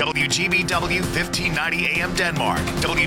WGBW 1590 AM Denmark,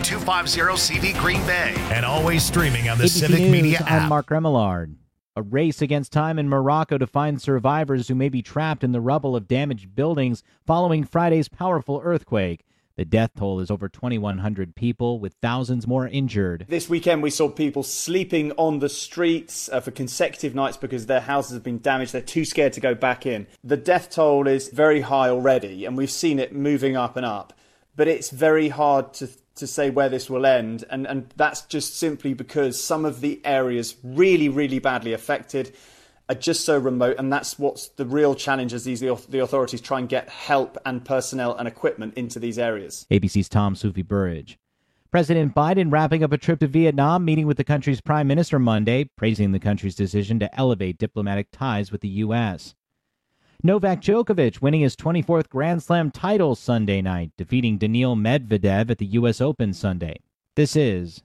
W250CV Green Bay, and always streaming on the ABC Civic News, Media app. I'm Mark Remillard. A race against time in Morocco to find survivors who may be trapped in the rubble of damaged buildings following Friday's powerful earthquake. The death toll is over 2,100 people, with thousands more injured. This weekend we saw people sleeping on the streets for consecutive nights because their houses have been damaged. They're too scared to go back in. The death toll is very high already, and we've seen it moving up and up. But it's very hard to say where this will end, and that's just simply because some of the areas really, really badly affected are just so remote, and that's what's the real challenge as the authorities try and get help and personnel and equipment into these areas. ABC's Tom Sufi Burridge. President Biden wrapping up a trip to Vietnam, meeting with the country's prime minister Monday, praising the country's decision to elevate diplomatic ties with the U.S. Novak Djokovic winning his 24th Grand Slam title Sunday night, defeating Daniil Medvedev at the U.S. Open Sunday. This is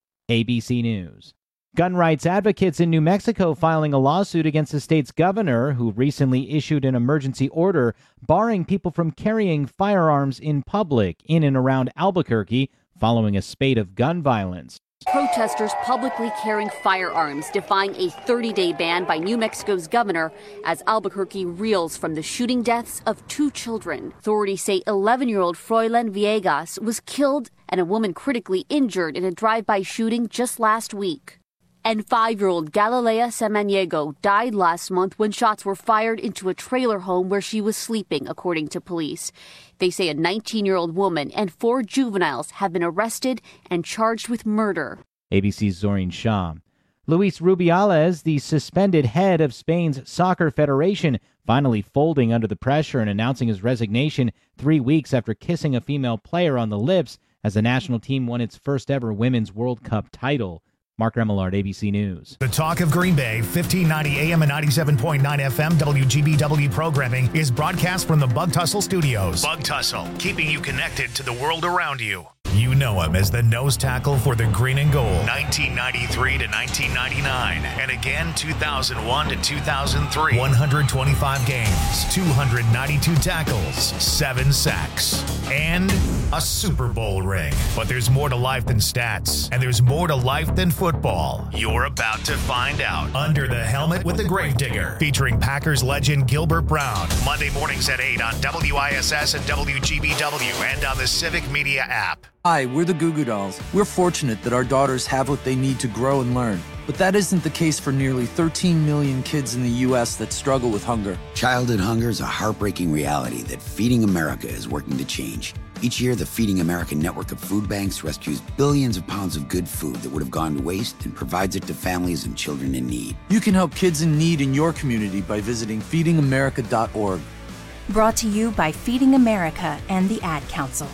ABC News. Gun rights advocates in New Mexico filing a lawsuit against the state's governor, who recently issued an emergency order barring people from carrying firearms in public in and around Albuquerque following a spate of gun violence. Protesters publicly carrying firearms, defying a 30-day ban by New Mexico's governor as Albuquerque reels from the shooting deaths of 2 children. Authorities say 11-year-old Froilan Villegas was killed and a woman critically injured in a drive-by shooting just last week. And 5-year-old Galilea Samaniego died last month when shots were fired into a trailer home where she was sleeping, according to police. They say a 19-year-old woman and 4 juveniles have been arrested and charged with murder. ABC's Zorin Shah. Luis Rubiales, the suspended head of Spain's soccer federation, finally folding under the pressure and announcing his resignation 3 weeks after kissing a female player on the lips as the national team won its first ever Women's World Cup title. Mark Remillard, ABC News. The Talk of Green Bay, 1590 AM and 97.9 FM WGBW programming is broadcast from the Bug Tussle Studios. Bug Tussle, keeping you connected to the world around you. You know him as the nose tackle for the Green and Gold, 1993 to 1999, and again 2001 to 2003. 125 games, 292 tackles, 7 sacks, and a Super Bowl ring. But there's more to life than stats, and there's more to life than football. You're about to find out. Under the Helmet with the Gravedigger, featuring Packers legend Gilbert Brown. Monday mornings at 8 on WISS and WGBW and on the Civic Media app. Hi, we're the Goo Goo Dolls. We're fortunate that our daughters have what they need to grow and learn. But that isn't the case for nearly 13 million kids in the U.S. that struggle with hunger. Childhood hunger is a heartbreaking reality that Feeding America is working to change. Each year, the Feeding America network of food banks rescues billions of pounds of good food that would have gone to waste and provides it to families and children in need. You can help kids in need in your community by visiting feedingamerica.org. Brought to you by Feeding America and the Ad Council.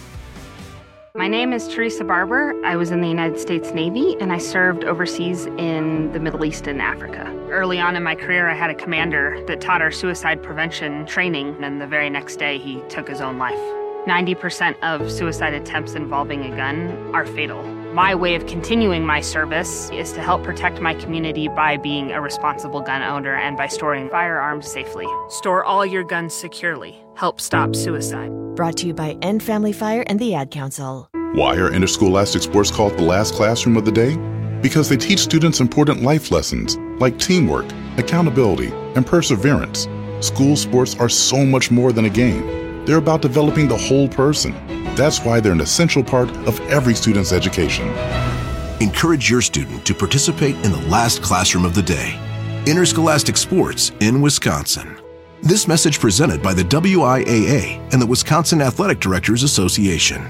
My name is Teresa Barber. I was in the United States Navy, and I served overseas in the Middle East and Africa. Early on in my career, I had a commander that taught our suicide prevention training, and the very next day, he took his own life. 90% of suicide attempts involving a gun are fatal. My way of continuing my service is to help protect my community by being a responsible gun owner and by storing firearms safely. Store all your guns securely. Help stop suicide. Brought to you by End Family Fire and the Ad Council. Why are interscholastic sports called the last classroom of the day? Because they teach students important life lessons like teamwork, accountability, and perseverance. School sports are so much more than a game. They're about developing the whole person. That's why they're an essential part of every student's education. Encourage your student to participate in the last classroom of the day. Interscholastic sports in Wisconsin. This message presented by the WIAA and the Wisconsin Athletic Directors Association.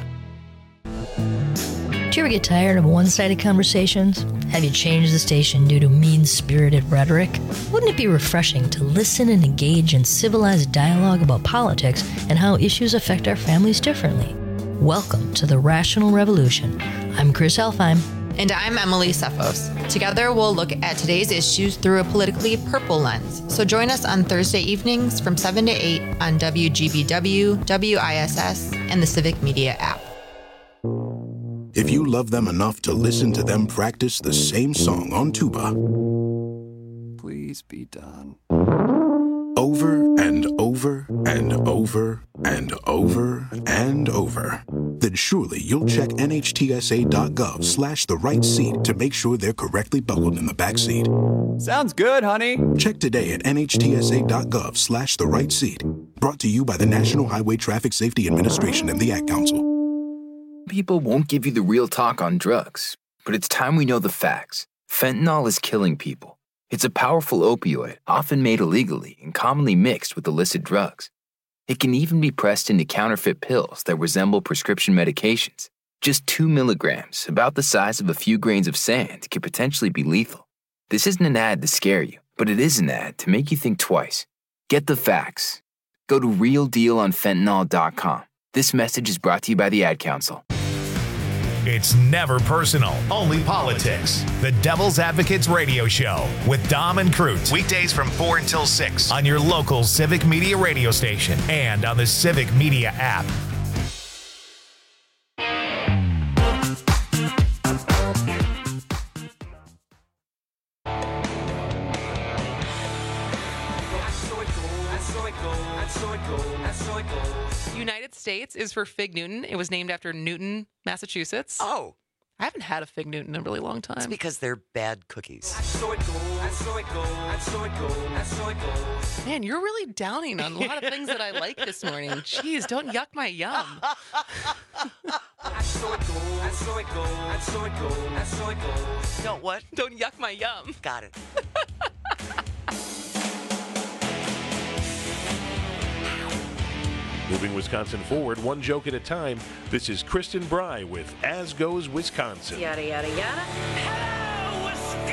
Do you ever get tired of one-sided conversations? Have you changed the station due to mean-spirited rhetoric? Wouldn't it be refreshing to listen and engage in civilized dialogue about politics and how issues affect our families differently? Welcome to the Rational Revolution. I'm Chris Elfheim. And I'm Emily Sefos. Together, we'll look at today's issues through a politically purple lens. So join us on Thursday evenings from 7 to 8 on WGBW, WISS, and the Civic Media app. If you love them enough to listen to them practice the same song on tuba, please be done. Over and over and over and over and over. Then surely you'll check NHTSA.gov/the right seat to make sure they're correctly buckled in the back seat. Sounds good, honey. Check today at NHTSA.gov/the right seat. Brought to you by the National Highway Traffic Safety Administration and the Ad Council. People won't give you the real talk on drugs, but it's time we know the facts. Fentanyl is killing people. It's a powerful opioid, often made illegally and commonly mixed with illicit drugs. It can even be pressed into counterfeit pills that resemble prescription medications. Just 2 milligrams, about the size of a few grains of sand, can potentially be lethal. This isn't an ad to scare you, but it is an ad to make you think twice. Get the facts. Go to realdealonfentanyl.com. This message is brought to you by the Ad Council. It's never personal, only politics. The Devil's Advocates Radio Show with Dom and Crute. Weekdays from 4 until 6 on your local Civic Media radio station and on the Civic Media app. United States is for Fig Newton. It was named after Newton, Massachusetts. Oh. I haven't had a Fig Newton in a really long time. It's because they're bad cookies. Man, you're really downing on a lot of things that I like this morning. Jeez, don't yuck my yum. Don't what? Don't yuck my yum. Got it. Moving Wisconsin forward, one joke at a time. This is Kristen Bry with As Goes Wisconsin. Yada, yada, yada. Hello,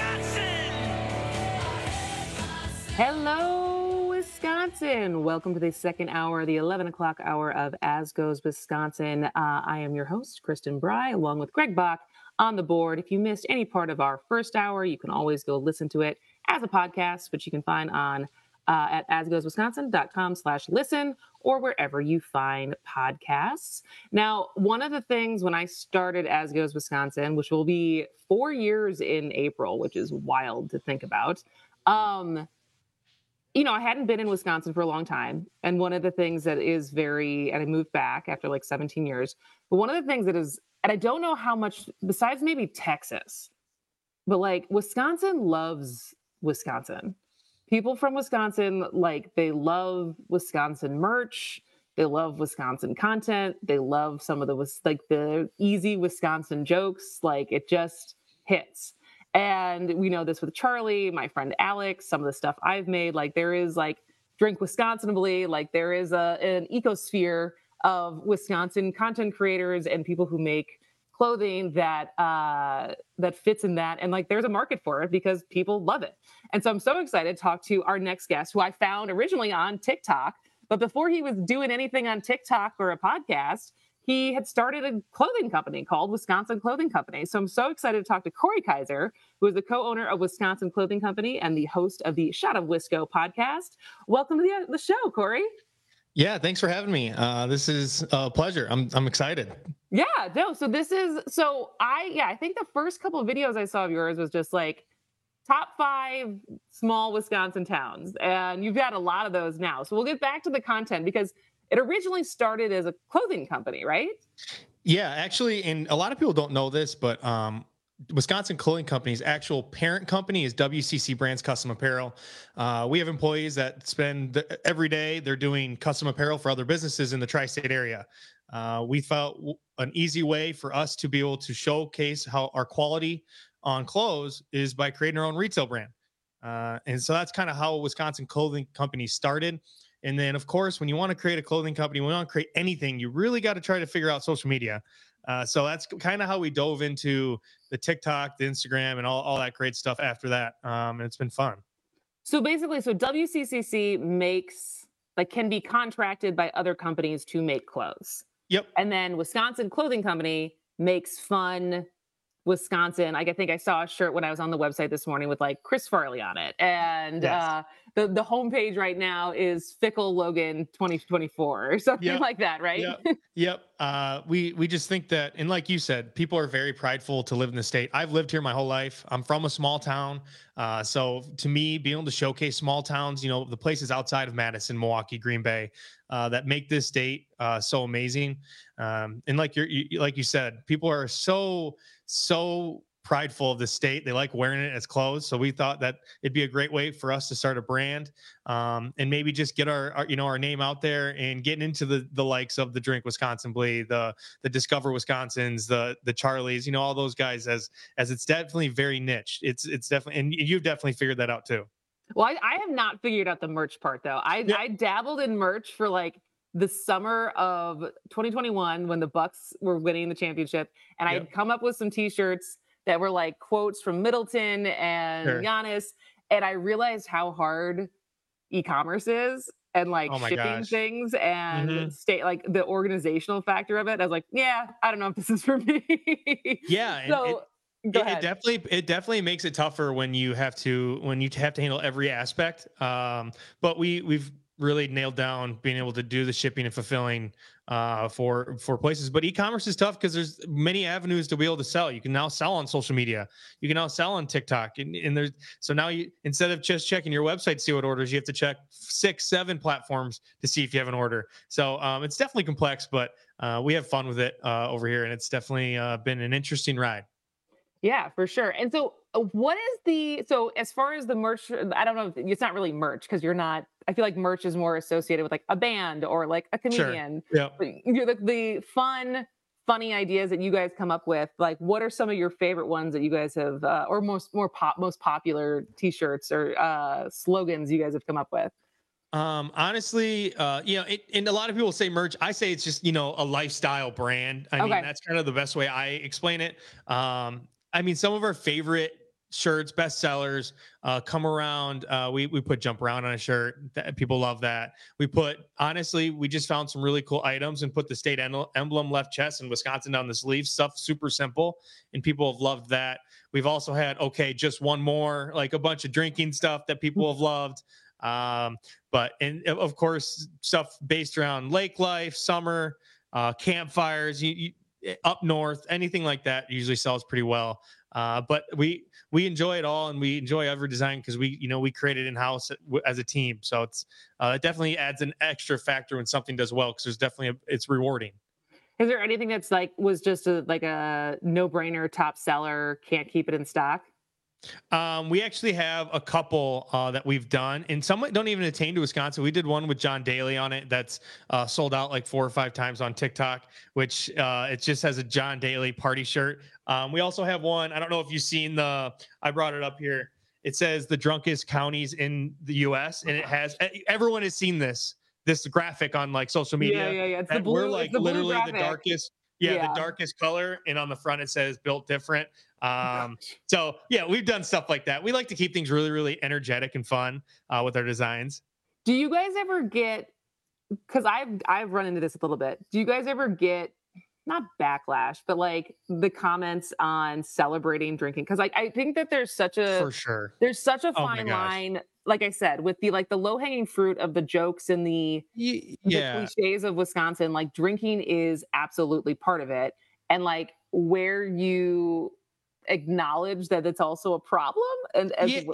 Wisconsin! Hello, Wisconsin. Welcome to the second hour, the 11 o'clock hour of As Goes Wisconsin. I am your host, Kristen Bry, along with Greg Bach on the board. If you missed any part of our first hour, you can always go listen to it as a podcast, which you can find on at asgoeswisconsin.com/listen or wherever you find podcasts. Now, one of the things when I started As Goes Wisconsin, which will be 4 years in April, which is wild to think about, I hadn't been in Wisconsin for a long time. And one of the things that is and I moved back after like 17 years, but one of the things that is, and I don't know how much, besides maybe Texas, but like Wisconsin loves Wisconsin. People from Wisconsin, they love Wisconsin merch. They love Wisconsin content. They love some of the easy Wisconsin jokes. It just hits. And we know this with Charlie, my friend Alex, some of the stuff I've made. There is Drink Wisconsinably. There is an ecosphere of Wisconsin content creators and people who make clothing that fits in that. And there's a market for it because people love it. And so I'm so excited to talk to our next guest, who I found originally on TikTok. But before he was doing anything on TikTok or a podcast, he had started a clothing company called Wisconsin Clothing Company. So I'm so excited to talk to Corey Kaiser, who is the co-owner of Wisconsin Clothing Company and the host of the Shot of Wisco podcast. Welcome to the show, Corey. Yeah, thanks for having me. This is a pleasure. I'm excited. Yeah, no. I think the first couple of videos I saw of yours was just top 5 small Wisconsin towns. And you've got a lot of those now. So we'll get back to the content because it originally started as a clothing company, right? Yeah, actually, and a lot of people don't know this, but Wisconsin Clothing Company's actual parent company is WCC Brands Custom Apparel. We have employees that spend every day, they're doing custom apparel for other businesses in the tri-state area. We felt an easy way for us to be able to showcase how our quality on clothes is by creating our own retail brand. And so that's kind of how Wisconsin Clothing Company started. And then, of course, when you want to create a clothing company, when you want to create anything, you really got to try to figure out social media. So that's kind of how we dove into the TikTok, the Instagram, and all that great stuff after that. And it's been fun. So basically, WCCC can be contracted by other companies to make clothes. Yep. And then Wisconsin Clothing Company makes fun Wisconsin. I think I saw a shirt when I was on the website this morning with Chris Farley on it. And the homepage right now is Fickle Logan 2024 or something like that, right? Yep. We just think that, and like you said, people are very prideful to live in the state. I've lived here my whole life. I'm from a small town. So to me, being able to showcase small towns, the places outside of Madison, Milwaukee, Green Bay, that make this state so amazing. And like you said, people are so prideful of the state. They like wearing it as clothes. So we thought that it'd be a great way for us to start a brand, and maybe just get our name out there and getting into the likes of the Drink Wisconsin Blee, the Discover Wisconsins, the Charlies, all those guys, as it's definitely very niche. It's definitely, and you've definitely figured that out too. Well, I have not figured out the merch part though. I dabbled in merch for like the summer of 2021 when the Bucks were winning the championship, and I had come up with some t-shirts that were like quotes from Middleton and Giannis, and I realized how hard e-commerce is and like shipping things and like the organizational factor of it. I was like, yeah, I don't know if this is for me. Yeah. So it definitely makes it tougher when you have to handle every aspect. But we've really nailed down being able to do the shipping and fulfilling for places. But e-commerce is tough because there's many avenues to be able to sell. You can now sell on social media. You can now sell on TikTok. And there's, so now you, instead of just checking your website to see what orders, you have to check 6-7 platforms to see if you have an order. So it's definitely complex, but we have fun with it over here. And it's definitely been an interesting ride. Yeah, for sure. And so so as far as the merch, I don't know, it's not really merch because I feel like merch is more associated with like a band or like a comedian. Sure. Yeah. The funny ideas that you guys come up with, like what are some of your favorite ones that you guys have, or most popular t-shirts or slogans you guys have come up with? Honestly, and a lot of people say merch. I say it's just, a lifestyle brand. I mean, that's kind of the best way I explain it. I mean, some of our favorite shirts, best sellers, come around. We put Jump Around on a shirt. People love that. we just found some really cool items and put the state emblem left chest and Wisconsin down the sleeve. Stuff super simple, and people have loved that. We've also had, just one more, like a bunch of drinking stuff that people have loved. And of course, stuff based around lake life, summer, campfires, up north, anything like that usually sells pretty well. But we enjoy it all, and we enjoy every design because we create it in-house as a team. So it definitely adds an extra factor when something does well, because it's rewarding. Is there anything that's was just a no-brainer top seller, can't keep it in stock? We actually have a couple that we've done, and some don't even attain to Wisconsin. We did one with John Daly on it that's sold out like 4 or 5 times on TikTok, which it just has a John Daly party shirt. We also have one, I don't know if you've seen I brought it up here. It says the drunkest counties in the U.S. and it has, everyone has seen this graphic on like social media. Yeah. It's the blue, we're like literally graphic. the darkest. Yeah, the darkest color, and on the front it says built different. So yeah, we've done stuff like that. We like to keep things really, really energetic and fun with our designs. Do you guys ever get, because I've run into this a little bit, do you guys ever get, not backlash, but like the comments on celebrating drinking? Because I think that there's such a, for sure, there's such a fine line, like I said, with the low hanging fruit of the jokes and the cliches of Wisconsin. Like drinking is absolutely part of it, and like where you acknowledge that it's also a problem, and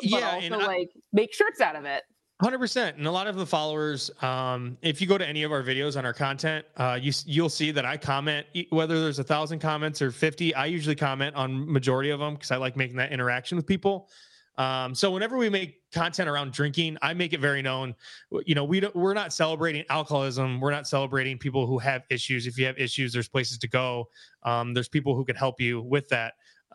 make shirts out of it. 100%. And a lot of the followers, if you go to any of our videos on our content, you'll see that I comment, whether there's 1,000 comments or 50, I usually comment on majority of them because I like making that interaction with people. So whenever we make content around drinking, I make it very known, we're not celebrating alcoholism. We're not celebrating people who have issues. If you have issues, there's places to go. There's people who can help you with that.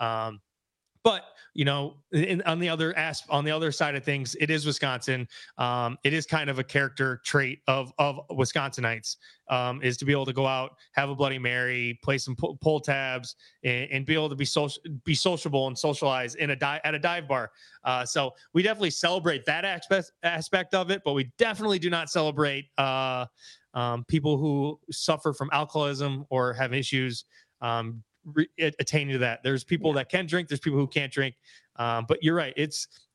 But on the other side of things, it is Wisconsin. It is kind of a character trait of Wisconsinites, is to be able to go out, have a Bloody Mary, play some pull tabs, and be able to be sociable and socialize at a dive bar. So we definitely celebrate that aspect of it, but we definitely do not celebrate people who suffer from alcoholism or have issues attaining to that. There's people that can drink, there's people who can't drink. But you're right.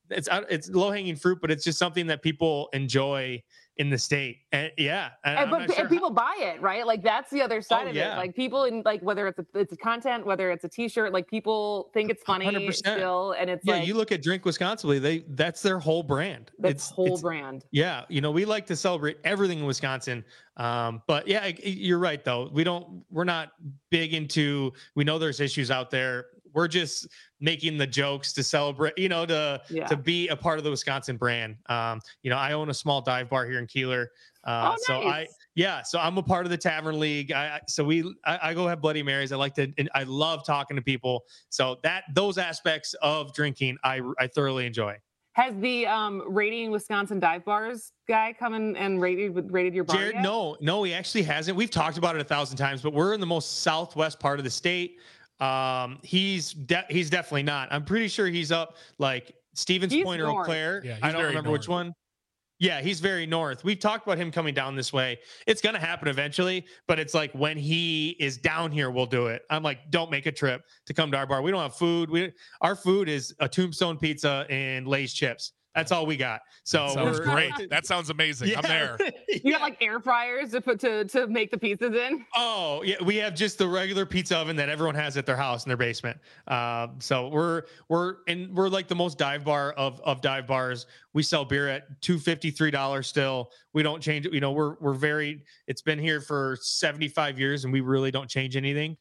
it's low hanging fruit, but it's just something that people enjoy in the state. And and people buy it, right? Like that's the other side of it. yeah. Like people in like whether it's a content, whether it's a T-shirt, like people think it's funny 100%. still, and it's Yeah, like you look at Drink Wisconsin, that's their whole brand. It's brand. Yeah, we like to celebrate everything in Wisconsin. But yeah, you're right though. We're not big into. We know there's issues out there. We're just making the jokes to celebrate, to be a part of the Wisconsin brand. I own a small dive bar here in Keeler. Nice. So I'm a part of the Tavern League. I go have Bloody Marys. I love talking to people. So those aspects of drinking, I thoroughly enjoy. Has the Rating Wisconsin Dive Bars guy come in and rated your bar Jared, yet? No, he actually hasn't. We've talked about it 1,000 times, but we're in the most southwest part of the state. He's definitely not. I'm pretty sure he's up like Stevens Point or Eau Claire. Yeah, I don't remember which one. Yeah, he's very north. We've talked about him coming down this way. It's going to happen eventually, but it's like when he is down here, we'll do it. I'm like, don't make a trip to come to our bar. We don't have food. Our food is a Tombstone pizza and Lay's chips. That's all we got. So that sounds great. That sounds amazing. Yeah. I'm there. You got like air fryers to put to make the pizzas in? Oh yeah, we have just the regular pizza oven that everyone has at their house in their basement. So we're like the most dive bar of dive bars. We sell beer at $2.50, $3 still. We don't change it. We're very. It's been here for 75 years, and we really don't change anything.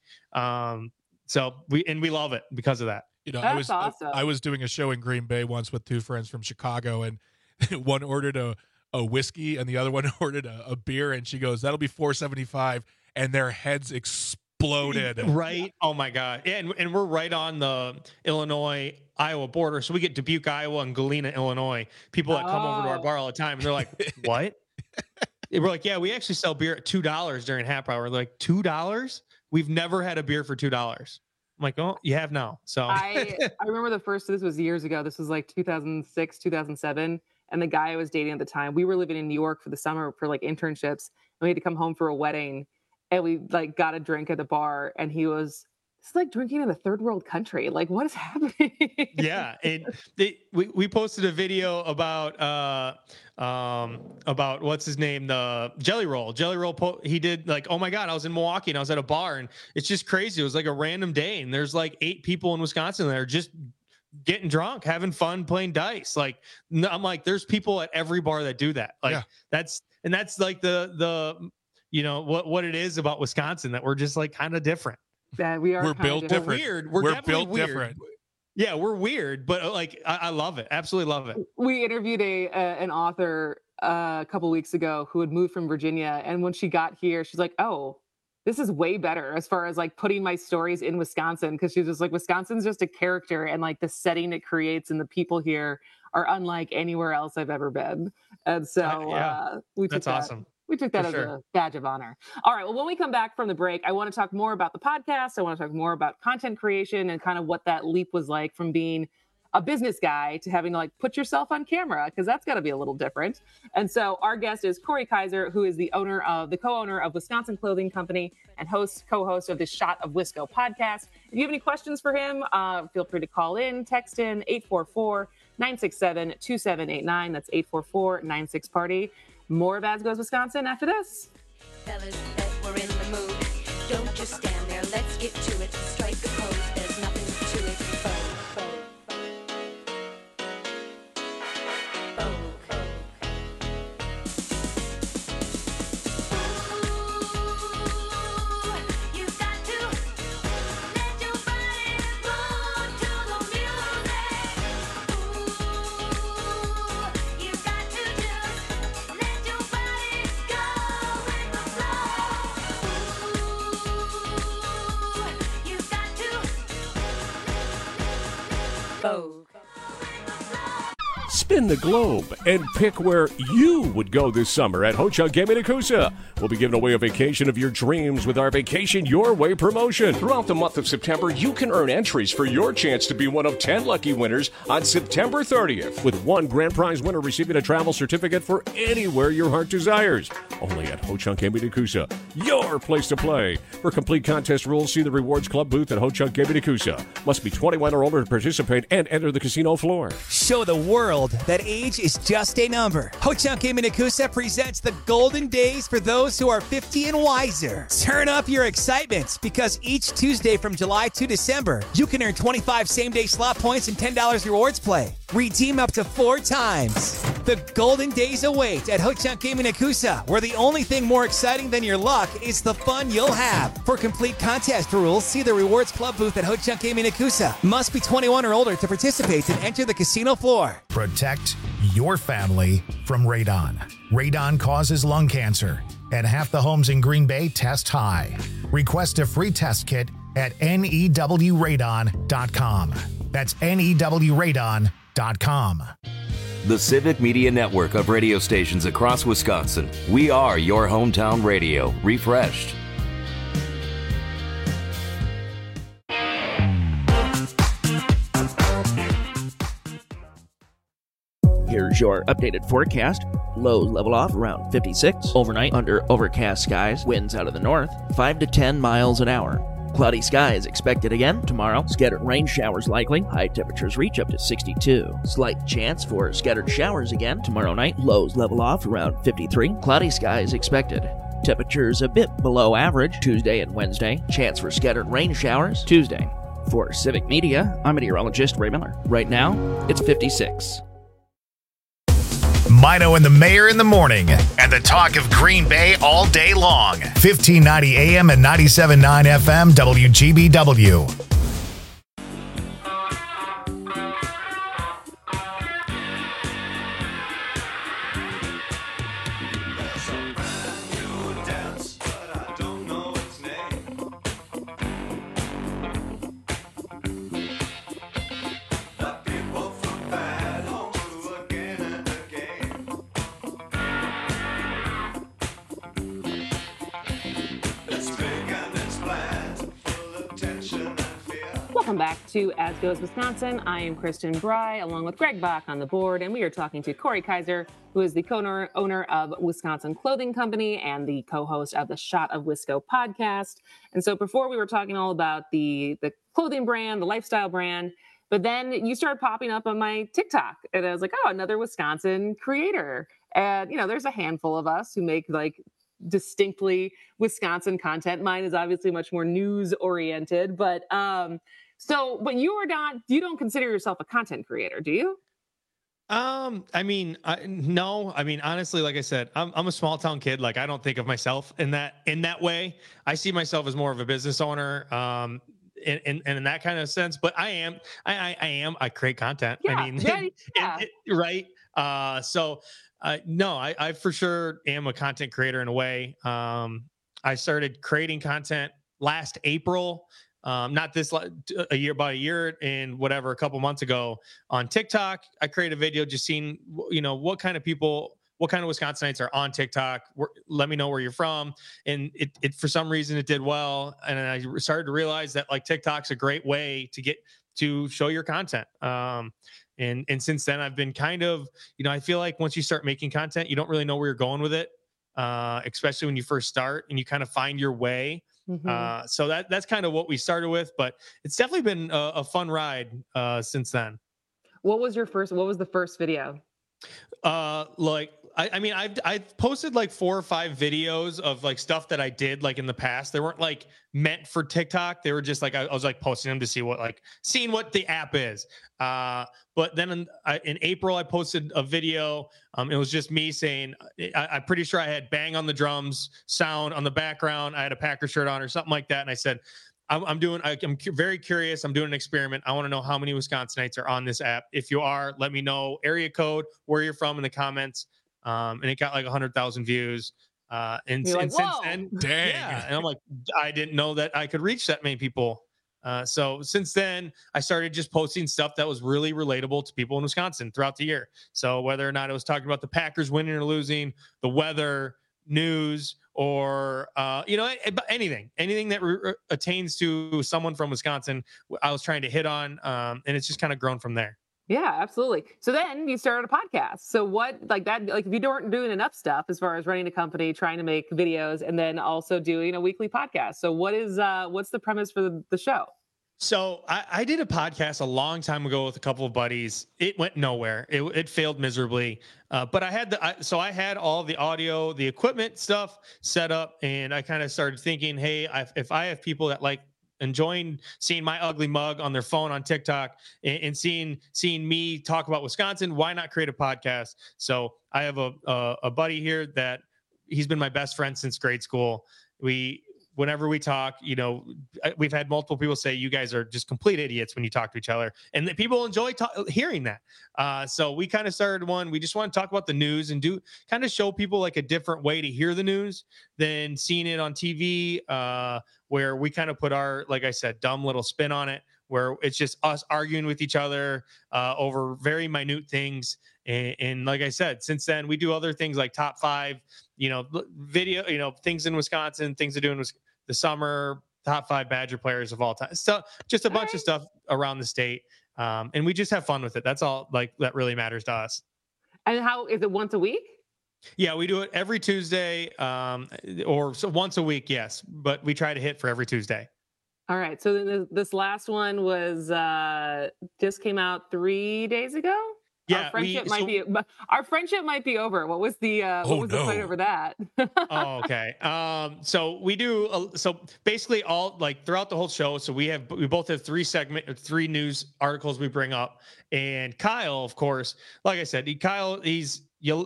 So we love it because of that. That's awesome. I was doing a show in Green Bay once with two friends from Chicago, and one ordered a whiskey and the other one ordered a beer, and she goes, "That'll be $4.75," and their heads exploded. Right? Oh my God! Yeah, and we're right on the Illinois-Iowa border, so we get Dubuque, Iowa, and Galena, Illinois. People that come over to our bar all the time, and they're like, "What?" We're like, "Yeah, we actually sell beer at $2 during happy hour." They're like, $2? We've never had a beer for $2. I'm like, oh, you have now. So I remember this was years ago. This was like 2006, 2007. And the guy I was dating at the time, we were living in New York for the summer for like internships. And we had to come home for a wedding. And we like got a drink at the bar. And he was, it's like drinking in a third world country. Like, what is happening? Yeah. And we posted a video about what's his name? The Jelly Roll. He did like, oh my God, I was in Milwaukee and I was at a bar and it's just crazy. It was like a random day. And there's like 8 people in Wisconsin that are just getting drunk, having fun, playing dice. Like, I'm like, there's people at every bar that do that. Like that's like the what it is about Wisconsin, that we're just like kind of different. Yeah, we're built different. We're built weird. different. Yeah, we're weird, but like I love it. Absolutely love it. We interviewed an author a couple weeks ago who had moved from Virginia, and when she got here, she's like, "Oh, this is way better as far as like putting my stories in Wisconsin," because she's just like, Wisconsin's just a character, and like the setting it creates and the people here are unlike anywhere else I've ever been. And so that's awesome. We took that as a badge of honor. All right. Well, when we come back from the break, I want to talk more about the podcast. I want to talk more about content creation and kind of what that leap was like from being a business guy to having to like put yourself on camera, because that's got to be a little different. And so our guest is Corey Kaiser, who is the co-owner of Wisconsin Clothing Company and co-host of the Shot of Wisco podcast. If you have any questions for him, feel free to call in, text in 844-967-2789. That's 844-96-PARTY. More of As Goes Wisconsin after this. Fellas, bet we're in the mood. Don't just stand there, let's get to it. Strike a pose, there's nothing to it. Spin the globe and pick where you would go this summer at Ho-Chunk Gaming Nakusa. We'll be giving away a vacation of your dreams with our Vacation Your Way promotion. Throughout the month of September, you can earn entries for your chance to be one of 10 lucky winners on September 30th, with one grand prize winner receiving a travel certificate for anywhere your heart desires. Only at Ho-Chunk Gaming Nakusa, your place to play. For complete contest rules, see the Rewards Club booth at Ho-Chunk Gaming Nakusa. Must be 21 or older to participate and enter the casino floor. show the world that age is just a number. Ho-Chunk Gaming Nakusa presents the golden days for those who are 50 and wiser. Turn up your excitement because each Tuesday from July to December, you can earn 25 same-day slot points and $10 rewards play. Redeem up to 4 times. The golden days await at Ho-Chunk Gaming Nakusa, where the only thing more exciting than your luck is the fun you'll have. For complete contest rules, see the Rewards Club booth at Ho-Chunk Gaming Nakusa. Must be 21 or older to participate and enter the casino floor. Protect your family from radon. Radon causes lung cancer, and half the homes in Green Bay test high. Request a free test kit at newradon.com. That's newradon.com. The Civic Media Network of radio stations across Wisconsin. We are your hometown radio, refreshed. Here's your updated forecast. Lows level off around 56. Overnight under overcast skies. Winds out of the north 5 to 10 miles an hour. Cloudy skies expected again tomorrow. Scattered rain showers likely. High temperatures reach up to 62. Slight chance for scattered showers again tomorrow night. Lows level off around 53. Cloudy skies expected. Temperatures a bit below average Tuesday and Wednesday. Chance for scattered rain showers Tuesday. For Civic Media, I'm meteorologist Ray Miller. Right now, it's 56. Mino and the Mayor in the morning, and the talk of Green Bay all day long. 1590 AM and 97.9 FM WGBW. Welcome back to As Goes Wisconsin. I am Kristen Bry, along with Greg Bach on the board, and we are talking to Corey Kaiser, who is the co-owner of Wisconsin Clothing Company and the co-host of the Shot of Wisco podcast. And so before we were talking all about the clothing brand, the lifestyle brand, but then you started popping up on my TikTok, and I was like, oh, another Wisconsin creator. And, you know, there's a handful of us who make like distinctly Wisconsin content. Mine is obviously much more news oriented, but but you don't consider yourself a content creator, do you? No. I mean, honestly, like I said, I'm a small town kid. Like, I don't think of myself in that way. I see myself as more of a business owner, in that kind of sense. But I create content. Yeah, I mean, right. No, I for sure am a content creator in a way. I started creating content last April. About a year and whatever, a couple months ago on TikTok. I created a video just seeing, what kind of Wisconsinites are on TikTok. Let me know where you're from. And it for some reason it did well. And I started to realize that like TikTok's a great way to show your content. And since then I've been kind of, I feel like once you start making content, you don't really know where you're going with it. Especially when you first start and you kind of find your way. Mm-hmm. So that's kind of what we started with, but it's definitely been a fun ride since then. What was the first video? I've posted like 4 or 5 videos of like stuff that I did like in the past. They weren't like meant for TikTok. They were just like, I was like posting them to seeing what the app is. But then in April, I posted a video. It was just me saying, I'm pretty sure I had Bang on the Drums sound on the background. I had a Packer shirt on or something like that. And I said, I'm very curious. I'm doing an experiment. I want to know how many Wisconsinites are on this app. If you are, let me know area code, where you're from in the comments. And it got like 100,000 views. And since then, dang. Yeah, and I'm like, I didn't know that I could reach that many people. So since then, I started just posting stuff that was really relatable to people in Wisconsin throughout the year. So whether or not it was talking about the Packers winning or losing, the weather, news, or anything that attains to someone from Wisconsin, I was trying to hit on, and it's just kind of grown from there. Yeah, absolutely. So then you started a podcast. So what, like that, like if you weren't doing enough stuff as far as running a company, trying to make videos, and then also doing a weekly podcast. So what's the premise for the show? So I did a podcast a long time ago with a couple of buddies. It went nowhere. It failed miserably. But I had all the audio, the equipment stuff set up, and I kind of started thinking, hey, if I have people that like enjoying seeing my ugly mug on their phone on TikTok and seeing me talk about Wisconsin, why not create a podcast? So I have a buddy here that he's been my best friend since grade school. Whenever we talk, we've had multiple people say you guys are just complete idiots when you talk to each other, and that people enjoy hearing that. So we kind of started one. We just want to talk about the news and kind of show people like a different way to hear the news than seeing it on TV, where we kind of put our, like I said, dumb little spin on it, where it's just us arguing with each other over very minute things. And like I said, since then we do other things like top 5, video, things in Wisconsin, things to do in the summer, top 5 Badger players of all time. So just a bunch of stuff around the state. And we just have fun with it. That's all that really matters to us. And how is it once a week? Yeah, we do it every Tuesday, or so once a week. Yes. But we try to hit for every Tuesday. All right. So then this last one was just came out 3 days ago. Yeah, our friendship might be over. What was the the fight over that? Oh, okay. So we do. So basically, all throughout the whole show. So we both have 3 news articles we bring up, and Kyle, of course, like I said, he's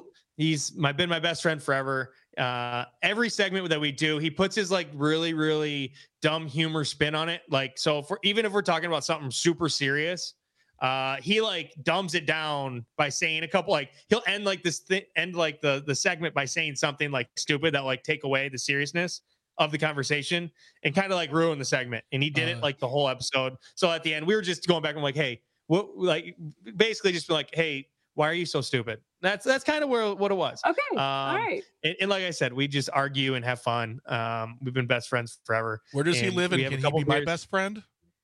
been my best friend forever. Every segment that we do, he puts his really, really dumb humor spin on it. Even if we're talking about something super serious, he dumbs it down by saying a couple, he'll end the segment by saying something stupid that take away the seriousness of the conversation and kind of ruin the segment. And he did it the whole episode. So at the end, we were just going back and hey, what, basically just hey, why are you so stupid? That's kind of what it was. Okay. All right. And like I said, we just argue and have fun. We've been best friends forever. Where does he live? And can he be my best friend?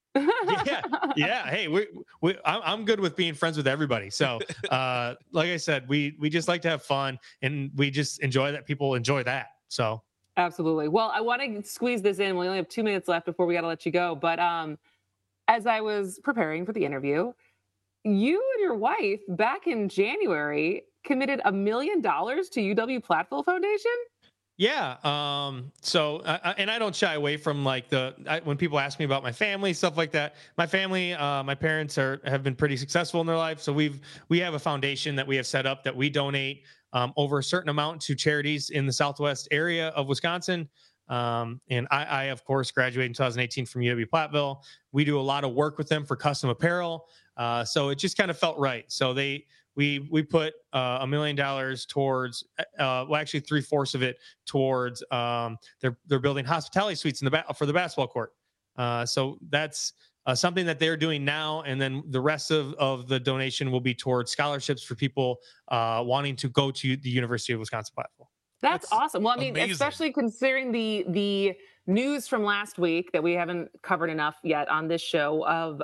Yeah. Hey, I'm good with being friends with everybody. So, like I said, we just like to have fun, and we just enjoy that people enjoy that. So, absolutely. Well, I want to squeeze this in. We only have 2 minutes left before we got to let you go. But as I was preparing for the interview, you and your wife back in January committed $1 million to UW Platteville Foundation. Yeah. So, and I don't shy away from when people ask me about my family, stuff like that. My family, my parents have been pretty successful in their life. So we have a foundation that we have set up that we donate over a certain amount to charities in the Southwest area of Wisconsin. And I of course graduated in 2018 from UW Platteville. We do a lot of work with them for custom apparel. So it just kind of felt right. So we put $1 million towards, actually 3/4 of it towards they're building hospitality suites for the basketball court. So that's something that they're doing now, and then the rest of the donation will be towards scholarships for people wanting to go to the University of Wisconsin-Platteville. That's awesome. Well, I mean, amazing. Especially considering the news from last week that we haven't covered enough yet on this show of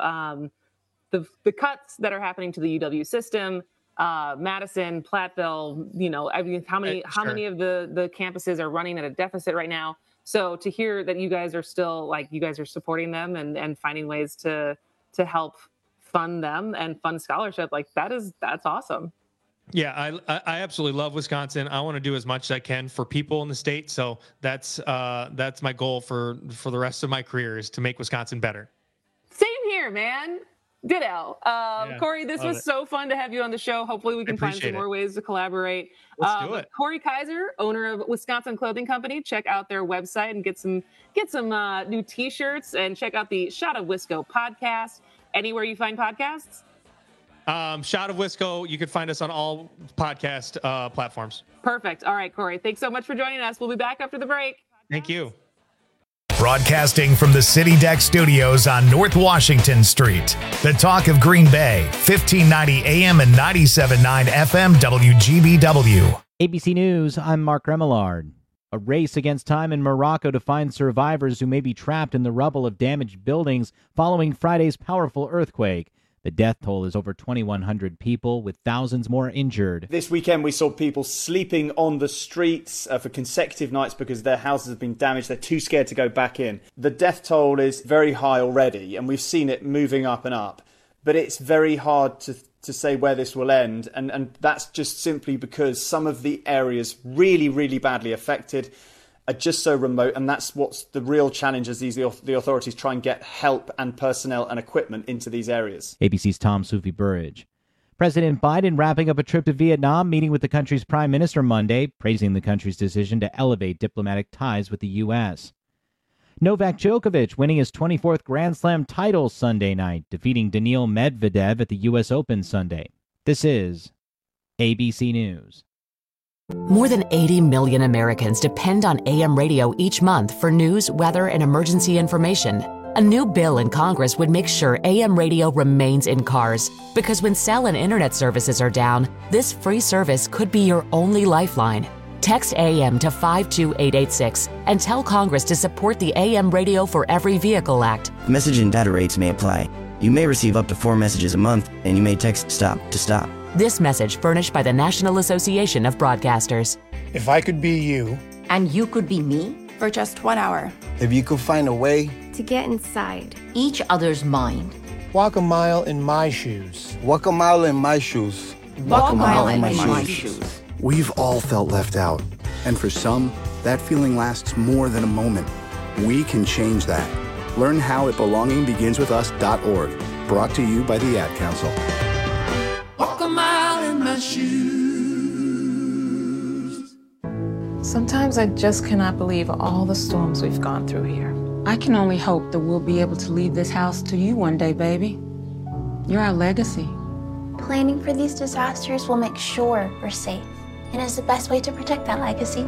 the cuts that are happening to the UW system. Madison, Platteville, how many of the campuses are running at a deficit right now? So to hear that you guys are still you guys are supporting them and finding ways to help fund them and fund scholarship, that's awesome. Yeah, I absolutely love Wisconsin. I want to do as much as I can for people in the state. So that's my goal for the rest of my career, is to make Wisconsin better. Same here, man. Ditto. Corey, this was so fun to have you on the show. Hopefully we can find some more ways to collaborate. Let's do it. Corey Kaiser, owner of Wisconsin Clothing Company. Check out their website and get some new t-shirts, and check out the Shot of Wisco podcast. Anywhere you find podcasts? Shot of Wisco, you can find us on all podcast platforms. Perfect. All right, Corey, thanks so much for joining us. We'll be back after the break. Thank you. Broadcasting from the City Deck Studios on North Washington Street. The talk of Green Bay, 1590 AM and 97.9 FM WGBW. ABC News, I'm Mark Remillard. A race against time in Morocco to find survivors who may be trapped in the rubble of damaged buildings following Friday's powerful earthquake. The death toll is over 2,100 people, with thousands more injured. This weekend, we saw people sleeping on the streets for consecutive nights because their houses have been damaged. They're too scared to go back in. The death toll is very high already, and we've seen it moving up and up. But it's very hard to say where this will end. And that's just simply because some of the areas really, really badly affected are just so remote, and that's what's the real challenge as the authorities try and get help and personnel and equipment into these areas. ABC's Tom Sufi Burridge. President Biden wrapping up a trip to Vietnam, meeting with the country's prime minister Monday, praising the country's decision to elevate diplomatic ties with the U.S. Novak Djokovic winning his 24th Grand Slam title Sunday night, defeating Daniil Medvedev at the U.S. Open Sunday. This is ABC News. More than 80 million Americans depend on AM radio each month for news, weather, and emergency information. A new bill in Congress would make sure AM radio remains in cars, because when cell and internet services are down, this free service could be your only lifeline. Text AM to 52886 and tell Congress to support the AM Radio for Every Vehicle Act. Message and data rates may apply. You may receive up to 4 messages a month, and you may text STOP to stop. This message furnished by the National Association of Broadcasters. If I could be you. And you could be me for just 1 hour. If you could find a way to get inside each other's mind. Walk a mile in my shoes. Walk a mile in my shoes. Walk a mile in my shoes. We've all felt left out. And for some, that feeling lasts more than a moment. We can change that. Learn how at belongingbeginswithus.org. Brought to you by the Ad Council. Walk a mile in my shoes. Sometimes I just cannot believe all the storms we've gone through here. I can only hope that we'll be able to leave this house to you one day, baby. You're our legacy. Planning for these disasters will make sure we're safe, and is the best way to protect that legacy.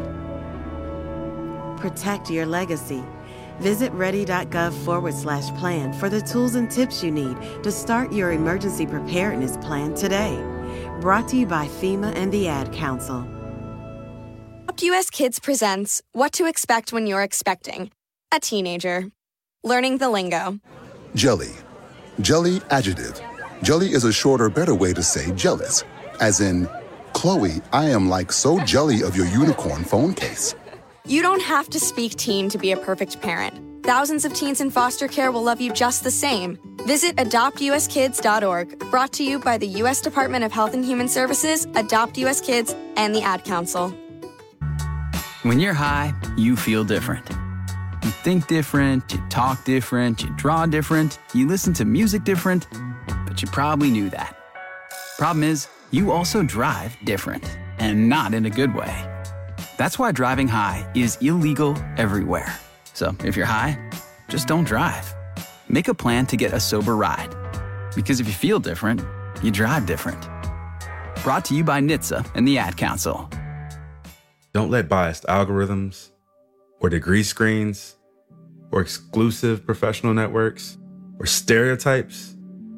Protect your legacy. Visit ready.gov/plan for the tools and tips you need to start your emergency preparedness plan today. Brought to you by FEMA and the Ad Council. Adopt US Kids presents What to Expect When You're Expecting a Teenager. Learning the lingo. Jelly. Jelly adjective. Jelly is a shorter, better way to say jealous. As in, Chloe, I am like so jelly of your unicorn phone case. You don't have to speak teen to be a perfect parent. Thousands of teens in foster care will love you just the same. Visit adoptuskids.org. Brought to you by the U.S. Department of Health and Human Services, Adopt U.S. Kids, and the Ad Council. When you're high, you feel different. You think different, you talk different, you draw different, you listen to music different, but you probably knew that. Problem is, you also drive different, and not in a good way. That's why driving high is illegal everywhere. So if you're high, just don't drive. Make a plan to get a sober ride. Because if you feel different, you drive different. Brought to you by NHTSA and the Ad Council. Don't let biased algorithms or degree screens or exclusive professional networks or stereotypes.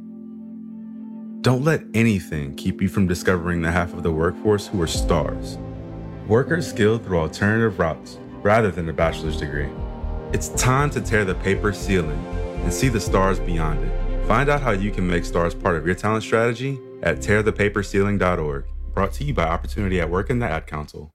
Don't let anything keep you from discovering the half of the workforce who are stars. Workers skilled through alternative routes rather than a bachelor's degree. It's time to tear the paper ceiling and see the stars beyond it. Find out how you can make stars part of your talent strategy at tearthepaperceiling.org. Brought to you by Opportunity at Work and the Ad Council.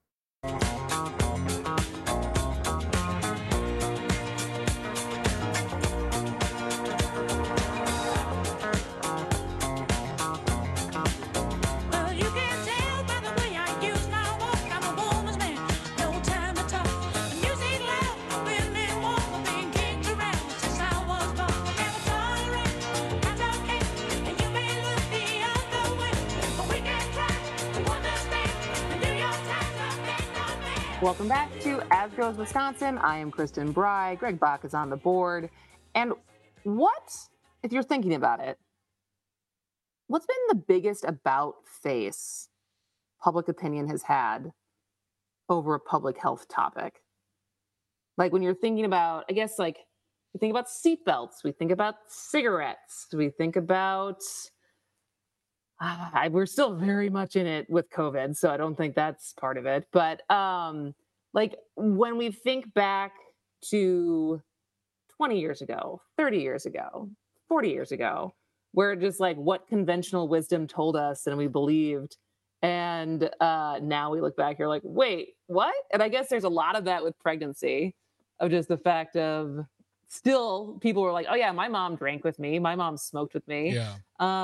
Welcome back to As Goes Wisconsin. I am Kristen Bry. Greg Bach is on the board. And what, if you're thinking about it, what's been the biggest about face public opinion has had over a public health topic? Like when you're thinking about, I guess, like we think about seatbelts, we think about cigarettes, we think about, we're still very much in it with COVID, so I don't think that's part of it. But like when we think back to 20 years ago, 30 years ago, 40 years ago, where just like what conventional wisdom told us and we believed. And now we look back here like, wait, what? And I guess there's a lot of that with pregnancy, of just the fact of still people were like, oh yeah, my mom drank with me. My mom smoked with me. Yeah.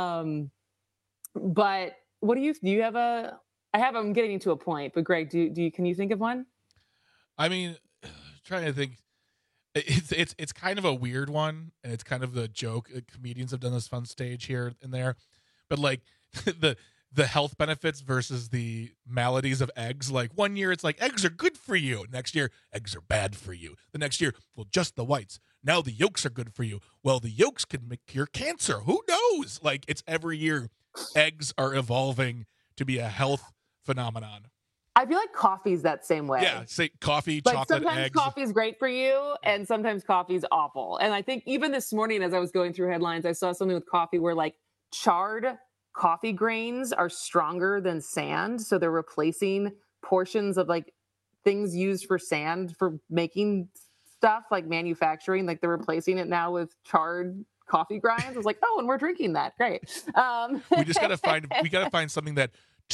But what do you have I'm getting into a point, but Greg, can you think of one? I mean, trying to think. It's kind of a weird one, and it's kind of the joke. Comedians have done this fun stage here and there, but like the health benefits versus the maladies of eggs. Like one year it's like eggs are good for you. Next year, eggs are bad for you. The next year, well, just the whites. Now the yolks are good for you. Well, the yolks can cure cancer. Who knows? Like it's every year, eggs are evolving to be a health phenomenon. I feel like coffee's that same way. Yeah, say coffee, like chocolate, sometimes eggs. Coffee's great for you, and sometimes coffee's awful. And I think even this morning, as I was going through headlines, I saw something with coffee where like charred coffee grains are stronger than sand, so they're replacing portions of like things used for sand for making stuff like manufacturing. Like they're replacing it now with charred coffee grinds. I was like, oh, and we're drinking that. Great. We just gotta find something that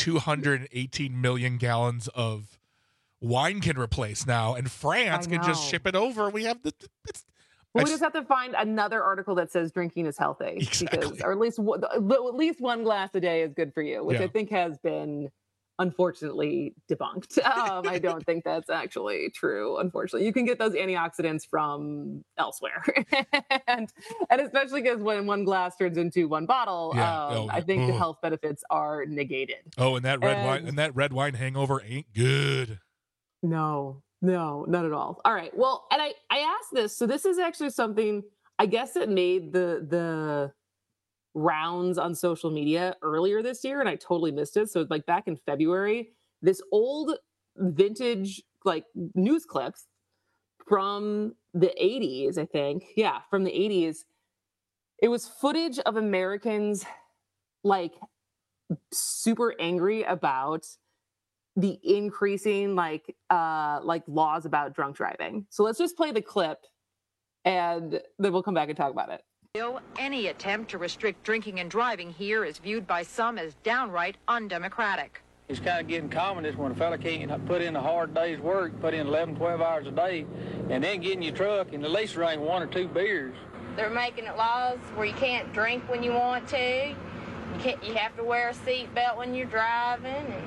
218 million gallons of wine can replace now, and France can just ship it over. We have we just have to find another article that says drinking is healthy, exactly. or at least one glass a day is good for you, which I think has been unfortunately debunked. I don't think that's actually true. Unfortunately, you can get those antioxidants from elsewhere, and especially because when one glass turns into one bottle, I think the health benefits are negated. Oh, and that red wine hangover ain't good. No, not at all. All right. Well, and I asked this, so this is actually something I guess that made the rounds on social media earlier this year, and I totally missed it. So like back in February, this old vintage like news clips from the 80s, I think. Yeah, from the 80s. It was footage of Americans like super angry about the increasing like laws about drunk driving. So let's just play the clip and then we'll come back and talk about it. Any attempt to restrict drinking and driving here is viewed by some as downright undemocratic. It's kind of getting common when a fella can't put in a hard day's work, put in 11, 12 hours a day, and then get in your truck and at least drink 1 or 2 beers. They're making it laws where you can't drink when you want to. You have to wear a seatbelt when you're driving,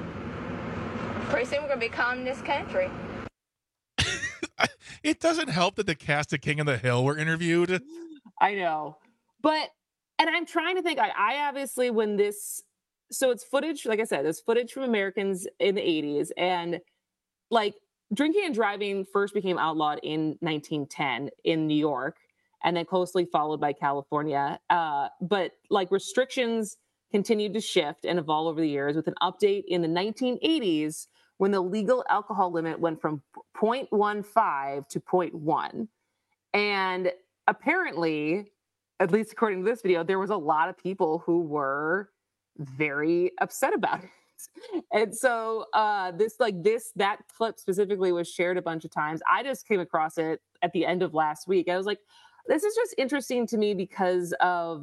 and pretty soon we're going to be communist country. It doesn't help that the cast of King of the Hill were interviewed. I know. But, and I'm trying to think, I obviously, when this, so it's footage, like I said, it's footage from Americans in the 80s. And like drinking and driving first became outlawed in 1910 in New York, and then closely followed by California. But like restrictions continued to shift and evolve over the years, with an update in the 1980s when the legal alcohol limit went from 0.15 to 0.1. And apparently, at least according to this video, there was a lot of people who were very upset about it. And so that clip specifically was shared a bunch of times. I just came across it at the end of last week. I was like, this is just interesting to me because of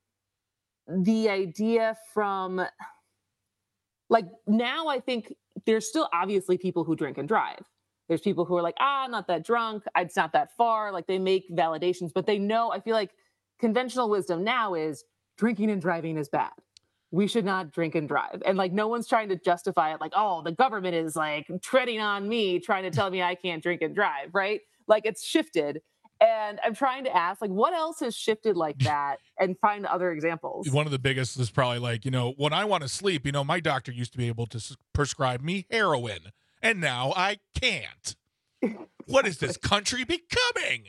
the idea from, like, now I think there's still obviously people who drink and drive. There's people who are like, I'm not that drunk. It's not that far. Like they make validations, but they know, I feel like conventional wisdom now is drinking and driving is bad. We should not drink and drive. And like, no one's trying to justify it. Like, oh, the government is like treading on me, trying to tell me I can't drink and drive. Right. Like it's shifted. And I'm trying to ask, like, what else has shifted like that, and find other examples? One of the biggest is probably like, when I want to sleep, my doctor used to be able to prescribe me heroin, and now I can't. What is this country becoming?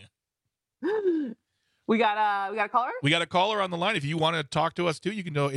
We got a caller? We got a caller on the line. If you want to talk to us too, you can go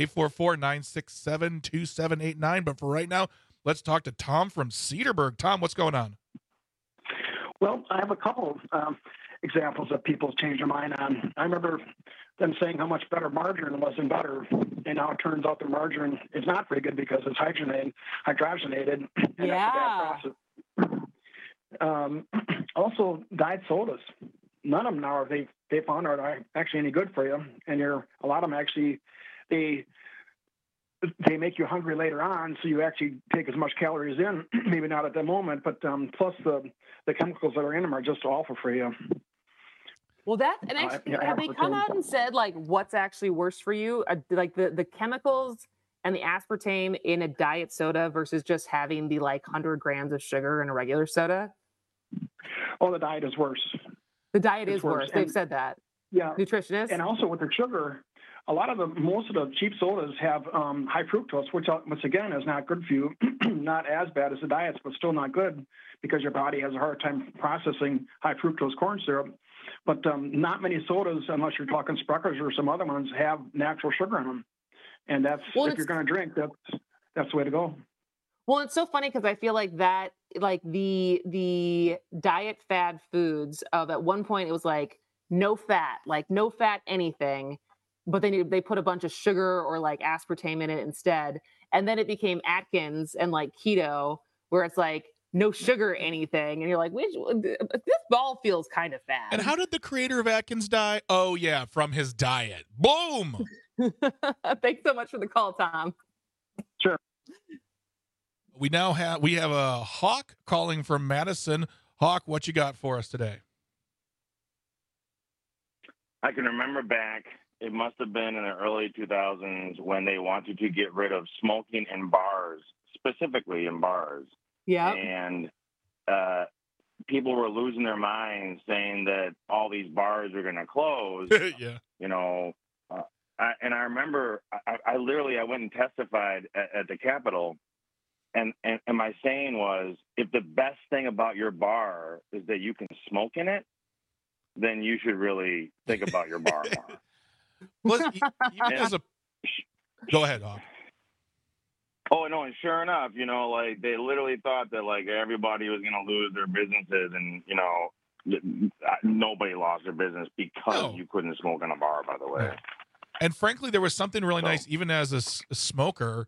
844-967-2789. But for right now, let's talk to Tom from Cedarburg. Tom, what's going on? Well, I have a couple examples that people change their mind on. I remember them saying how much better margarine was than butter, and now it turns out the margarine is not very good because it's hydrogenated. And yeah. that's a bad process. Also, diet sodas. none of them now they found are actually any good for you, and a lot of them actually they make you hungry later on, so you actually take as much calories in, maybe not at the moment, but plus the chemicals that are in them are just awful for you. Well, have they come out and said like what's actually worse for you, like the chemicals and the aspartame in a diet soda versus just having the like 100 grams of sugar in a regular soda? Oh, the diet is worse. The diet is worse. They've said that. Yeah, nutritionists. And also with the sugar, most of the cheap sodas have high fructose, which again is not good for you. Not as bad as the diets, but still not good because your body has a hard time processing high fructose corn syrup. But not many sodas, unless you're talking Spreckers or some other ones, have natural sugar in them. And if you're going to drink, that's the way to go. Well, it's so funny because I feel like that, like the diet fad foods of at one point it was like no fat anything, but then they put a bunch of sugar or like aspartame in it instead. And then it became Atkins and like keto, where it's like no sugar anything. And you're like, this ball feels kind of fat. And how did the creator of Atkins die? Oh, yeah, from his diet. Boom! Thanks so much for the call, Tom. Sure. We have a Hawk calling from Madison. Hawk, what you got for us today? I can remember back, it must have been in the early 2000s when they wanted to get rid of smoking in bars, specifically in bars. Yeah. And people were losing their minds saying that all these bars are going to close. Yeah. You know, and I remember I literally went and testified at the Capitol. And my saying was, if the best thing about your bar is that you can smoke in it, then you should really think about your bar more. Go ahead, Hawk. Oh, no, and sure enough, you know, like, they literally thought that, like, everybody was going to lose their businesses, and, you know, nobody lost their business because you couldn't smoke in a bar, by the way. No. And frankly, there was something really nice, even as a smoker,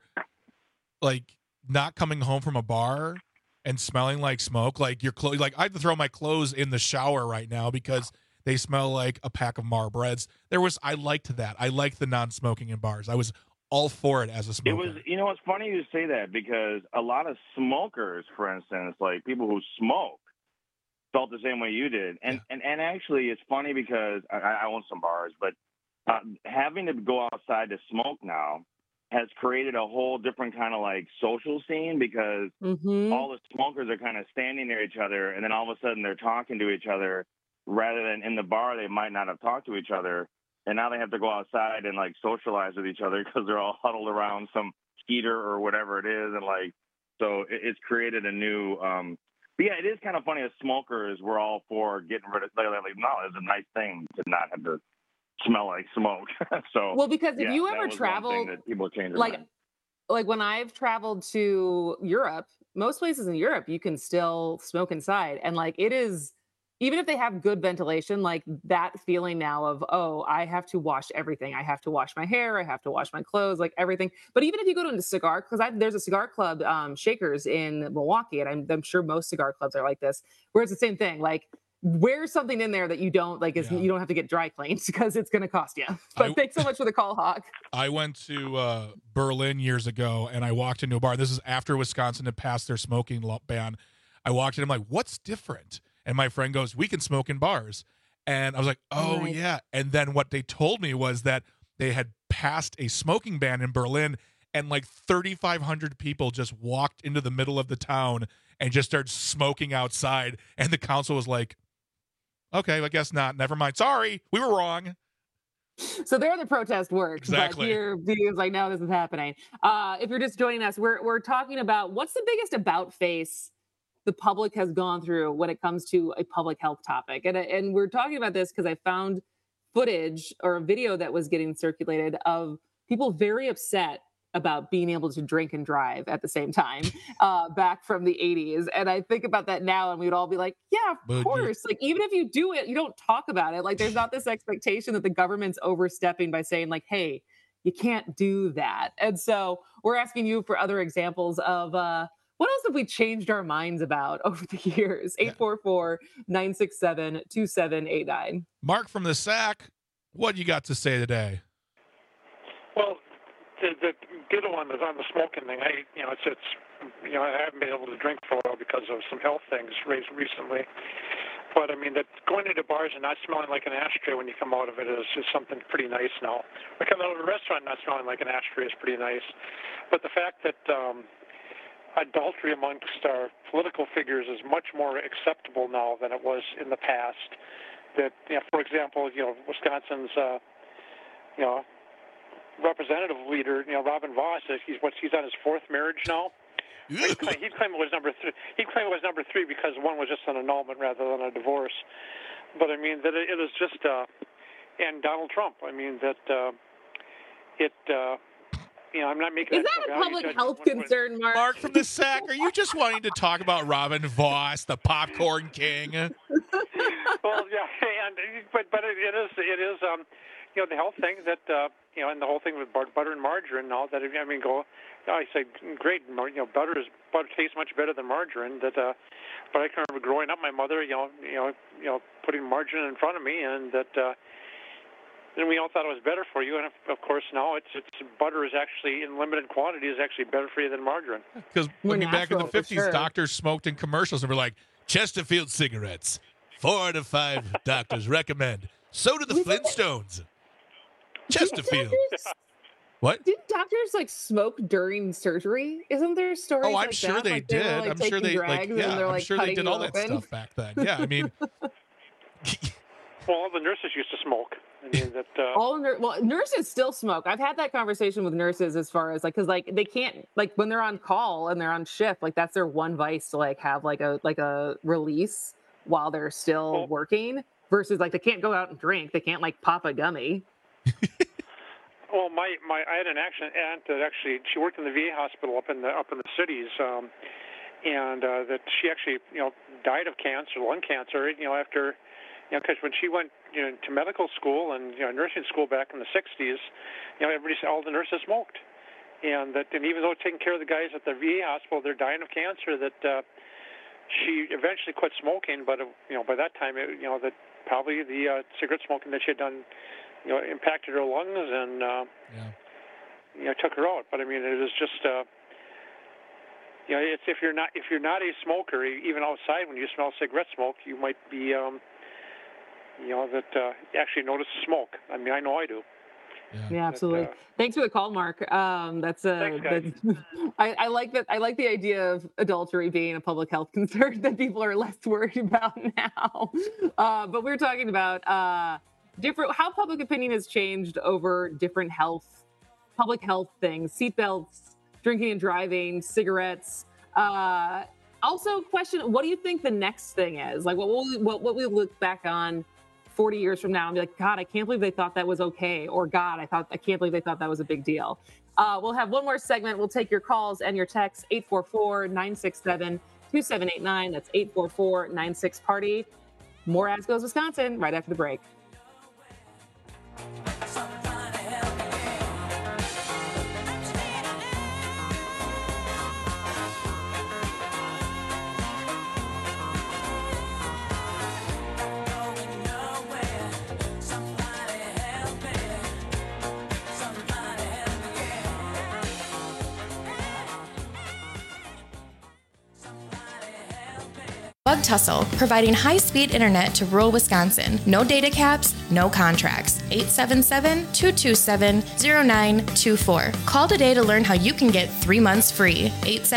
like, not coming home from a bar and smelling like smoke, like your clothes. Like, I have to throw my clothes in the shower right now because they smell like a pack of Marlboros. I liked that. I liked the non-smoking in bars. I was all for it as a smoker. It was, you know, it's funny you say that because a lot of smokers, for instance, like people who smoke, felt the same way you did. And actually, it's funny because I own some bars, but having to go outside to smoke now has created a whole different kind of like social scene because all the smokers are kind of standing near each other, and then all of a sudden they're talking to each other rather than in the bar they might not have talked to each other. And now they have to go outside and like socialize with each other because they're all huddled around some heater or whatever it is. And like, so it's created a new, but yeah, it is kind of funny as smokers, we're all for getting rid of, like, no, it's a nice thing to not have to smell like smoke. So, well, because if you ever travel, people change their like when I've traveled to Europe, most places in Europe, you can still smoke inside. And like, it is, even if they have good ventilation, like that feeling now of, oh, I have to wash everything. I have to wash my hair. I have to wash my clothes, like everything. But even if you go to a cigar, because there's a cigar club, Shakers in Milwaukee, and I'm sure most cigar clubs are like this, where it's the same thing. Like, wear something in there that you don't like, you don't have to get dry cleaned because it's going to cost you. But thanks so much for the call, Hawk. I went to Berlin years ago and I walked into a bar. This is after Wisconsin had passed their smoking ban. I walked in, I'm like, what's different? And my friend goes, we can smoke in bars. And I was like, oh, nice. Yeah. And then what they told me was that they had passed a smoking ban in Berlin and like 3,500 people just walked into the middle of the town and just started smoking outside. And the council was like, okay, I guess not. Never mind. Sorry, we were wrong. So there the protest works. Exactly. But here, videos like, no, this is happening. If you're just joining us, we're talking about what's the biggest about face the public has gone through when it comes to a public health topic. And we're talking about this because I found footage or a video that was getting circulated of people very upset about being able to drink and drive at the same time back from the 80s. And I think about that now and we'd all be like, yeah, of course. Like, even if you do it, you don't talk about it. Like, there's not this expectation that the government's overstepping by saying like, hey, you can't do that. And so we're asking you for other examples of What else have we changed our minds about over the years? 844-967-2789. Mark from the Sac, what you got to say today? Well, the good one is on the smoking thing. I haven't been able to drink for a while because of some health things raised recently. But I mean, that going into bars and not smelling like an ashtray when you come out of it is just something pretty nice now. Or coming out of a restaurant not smelling like an ashtray is pretty nice. But the fact that adultery amongst our political figures is much more acceptable now than it was in the past. That, for example, Wisconsin's, representative leader, Robin Vos, he's on his fourth marriage now. He'd claim it was number 3. He'd claim it was number 3 because one was just an annulment rather than a divorce. But I mean that it is just, and Donald Trump. I mean that I'm not making. Is that a public health concern, Mark? Mark from the Sac, are you just wanting to talk about Robin Vos, the popcorn king? Well, yeah, but it is the health thing that and the whole thing with butter and margarine. Now that I say great, butter tastes much better than margarine. But I can remember growing up, my mother, putting margarine in front of me, and that. And we all thought it was better for you, and of course now it's butter is actually in limited quantity is actually better for you than margarine. Because back in the 50s, doctors smoked in commercials and were like, Chesterfield cigarettes, 4 out of 5 doctors recommend. So do the Flintstones. Chesterfield. What? Did doctors smoke during surgery? Isn't there stories? Oh, I'm sure they did. I'm sure they I'm sure they did all that stuff back then. Yeah, I mean. Well, all the nurses used to smoke. I mean that. Nurses still smoke. I've had that conversation with nurses as far as because they can't when they're on call and they're on shift, that's their one vice to have a release while they're still working versus they can't go out and drink. They can't pop a gummy. Well, I had an aunt that actually she worked in the VA hospital up in the cities, and that she actually died of cancer, lung cancer, after. Because when she went to medical school and nursing school back in the 60s, all the nurses smoked, and even though taking care of the guys at the VA hospital, they're dying of cancer. That she eventually quit smoking, but by that time, that probably the cigarette smoking that she had done, impacted her lungs and took her out. But I mean, it is just. It's if you're not a smoker, even outside when you smell cigarette smoke, you might be. Actually notice smoke. I mean, I know I do. Yeah, absolutely. Thanks for the call, Mark. Thanks, I like that. I like the idea of adultery being a public health concern that people are less worried about now. But we're talking about how public opinion has changed over different public health things, seatbelts, drinking and driving, cigarettes. Also, question: what do you think the next thing is? What we look back on 40 years from now and be like, God, I can't believe they thought that was okay. Or God, I can't believe they thought that was a big deal. We'll have one more segment. We'll take your calls and your texts, 844-967-2789. That's 844-96-PARTY. More As Goes Wisconsin right after the break. Bug Tussle, providing high-speed internet to rural Wisconsin. No data caps, no contracts. 877-227-0924. Call today to learn how you can get 3 months free.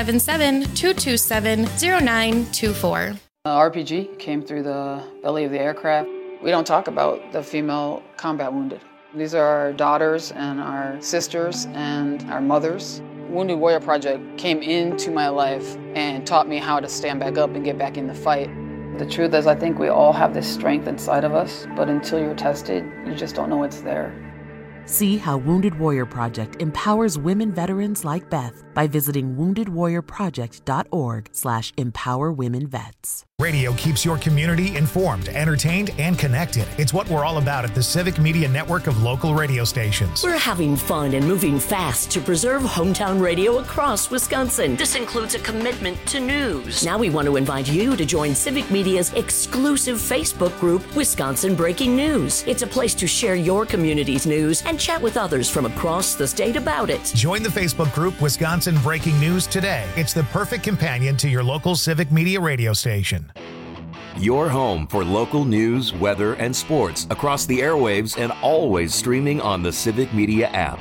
877-227-0924. RPG came through the belly of the aircraft. We don't talk about the female combat wounded. These are our daughters and our sisters and our mothers. Wounded Warrior Project came into my life and taught me how to stand back up and get back in the fight. The truth is, I think we all have this strength inside of us, but until you're tested, you just don't know it's there. See how Wounded Warrior Project empowers women veterans like Beth by visiting woundedwarriorproject.org/empowerwomenvets. Radio keeps your community informed, entertained, and connected. It's what we're all about at the Civic Media Network of local radio stations. We're having fun and moving fast to preserve hometown radio across Wisconsin. This includes a commitment to news. Now we want to invite you to join Civic Media's exclusive Facebook group, Wisconsin Breaking News. It's a place to share your community's news and chat with others from across the state about it. Join the Facebook group Wisconsin Breaking News today. It's the perfect companion to your local Civic Media radio station. Your home for local news, weather, and sports across the airwaves and always streaming on the Civic Media app.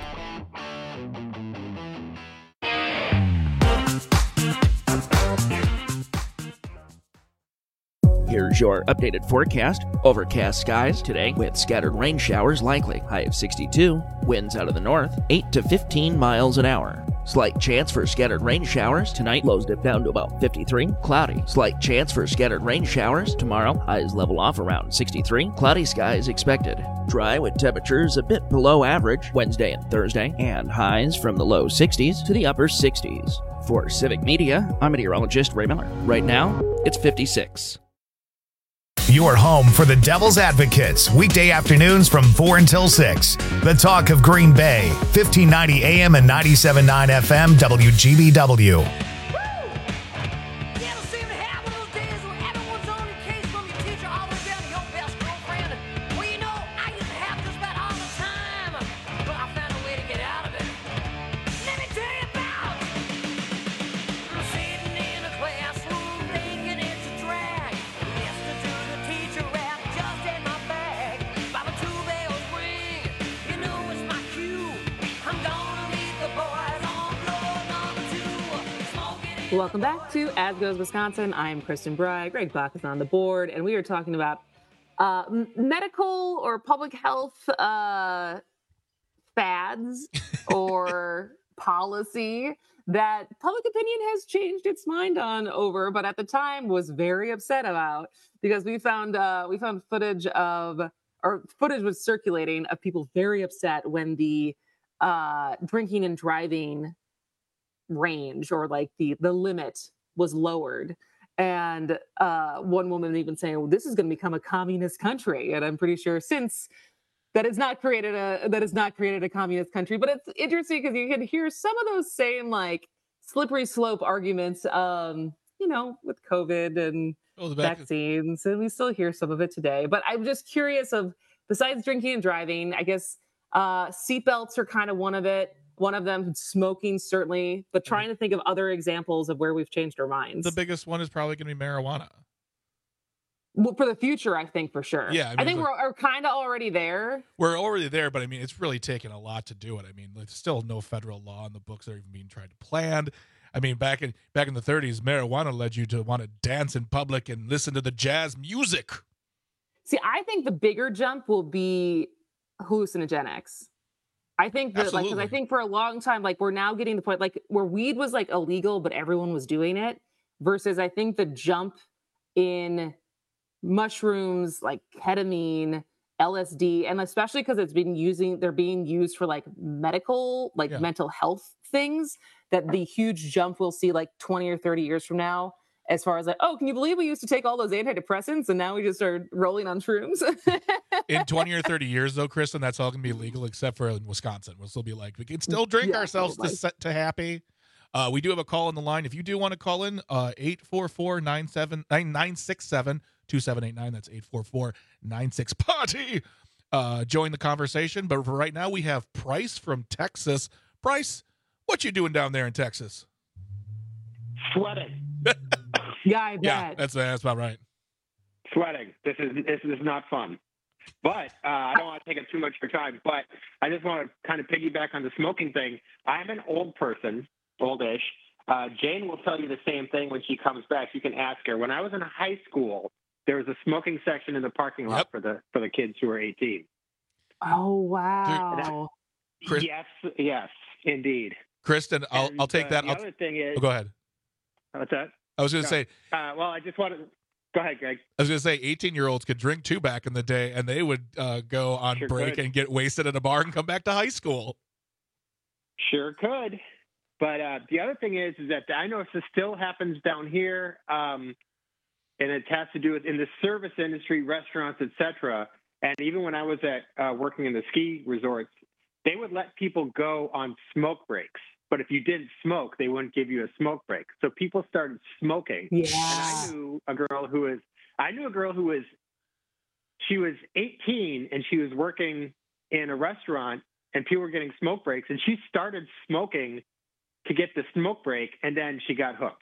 Here's your updated forecast. Overcast skies today with scattered rain showers likely. High of 62. Winds out of the north, 8 to 15 miles an hour. Slight chance for scattered rain showers. Tonight, lows dip down to about 53. Cloudy. Slight chance for scattered rain showers. Tomorrow, highs level off around 63. Cloudy skies expected. Dry with temperatures a bit below average Wednesday and Thursday, and highs from the low 60s to the upper 60s. For Civic Media, I'm meteorologist Ray Miller. Right now, it's 56. Your home for the Devil's Advocates, weekday afternoons from 4 until 6. The talk of Green Bay, 1590 AM and 97.9 FM, WGBW. Welcome back to As Goes Wisconsin. I'm Kristen Bry. Greg Bach is on the board, and we are talking about medical or public health fads or policy that public opinion has changed its mind on over, but at the time was very upset about, because we found footage was circulating of people very upset when the drinking and driving range, or like the limit, was lowered. And one woman even saying, well, this is going to become a communist country. And I'm pretty sure since that has not created a communist country. But it's interesting because you can hear some of those same like slippery slope arguments, with COVID and vaccines, and we still hear some of it today. But I'm just curious besides drinking and driving, I guess seatbelts are kind of one of them, smoking certainly, but trying to think of other examples of where we've changed our minds. The biggest one is probably going to be marijuana. Well, for the future, I think for sure. Yeah, I think we're kind of already there. We're already there, but I mean, it's really taken a lot to do it. I mean, there's still no federal law in the books that are even being tried to plan. I mean, back in the 30s, marijuana led you to want to dance in public and listen to the jazz music. See, I think the bigger jump will be hallucinogenics. I think that, like, because I think for a long time, like, we're now getting the point, like, where weed was like illegal, but everyone was doing it, versus I think the jump in mushrooms like ketamine, LSD, and especially because they're being used for like medical, like mental health things, that the huge jump we'll see like 20 or 30 years from now, as far as like, oh, can you believe we used to take all those antidepressants and now we just are rolling on shrooms? In 20 or 30 years, though, Kristen, that's all going to be legal except for in Wisconsin. We'll still be like, we can still drink ourselves to happy. We do have a call on the line. If you do want to call in, 844-967-2789. That's 844-96-PARTY. Join the conversation. But for right now, we have Price from Texas. Price, what you doing down there in Texas? Sweating. Yeah, that's about right. Sweating. This is not fun. But I don't want to take up too much of your time. But I just want to kind of piggyback on the smoking thing. I'm an old person, oldish. Jane will tell you the same thing when she comes back. You can ask her. When I was in high school, there was a smoking section in the parking lot for the kids who were 18. Oh wow! Yes, indeed. Kristen, I'll take that. The other thing is, go ahead. What's that? I was going to say. Well, I just wanted. Go ahead, Greg. I was going to say 18-year-olds could drink too back in the day, and they would go on break and get wasted at a bar and come back to high school. Sure could. But the other thing is that I know if this still happens down here, and it has to do with in the service industry, restaurants, etc. And even when I was at working in the ski resorts, they would let people go on smoke breaks. But if you didn't smoke, they wouldn't give you a smoke break. So people started smoking. Yeah. And I knew a girl who was she was 18 and she was working in a restaurant and people were getting smoke breaks, and she started smoking to get the smoke break, and then she got hooked.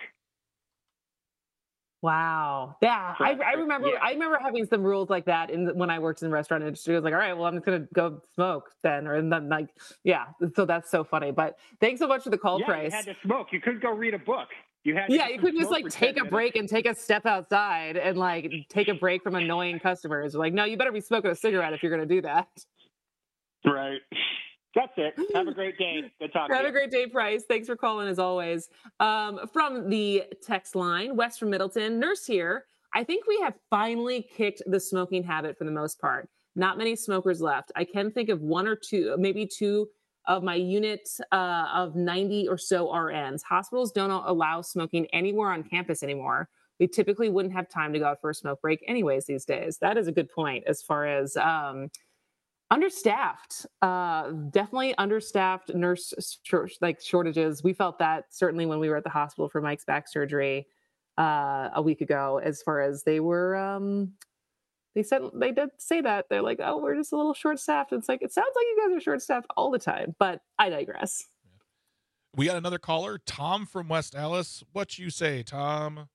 Wow. Yeah. I remember having some rules like that when I worked in the restaurant industry. I was like, all right, well, I'm just going to go smoke then. And then so that's so funny. But thanks so much for the call, Price. You had to smoke. You couldn't go read a book. You couldn't just like take a break and take a step outside and like take a break from annoying customers. Like, no, you better be smoking a cigarette if you're going to do that. Right. That's it. Have a great day. Good talking to you. Have a great day, Price. Thanks for calling as always. From the text line, West from Middleton, Nurse here. I think we have finally kicked the smoking habit for the most part. Not many smokers left. I can think of one or two, maybe two of my unit of 90 or so RNs. Hospitals don't allow smoking anywhere on campus anymore. We typically wouldn't have time to go out for a smoke break anyways these days. That is a good point as far as understaffed, definitely understaffed nurse shortages. We felt that certainly when we were at the hospital for Mike's back surgery a week ago, as far as they were, they did say that they're like, oh, we're just a little short staffed. It's like, it sounds like you guys are short staffed all the time, but I digress. We got another caller, Tom from West Allis. What you say, Tom?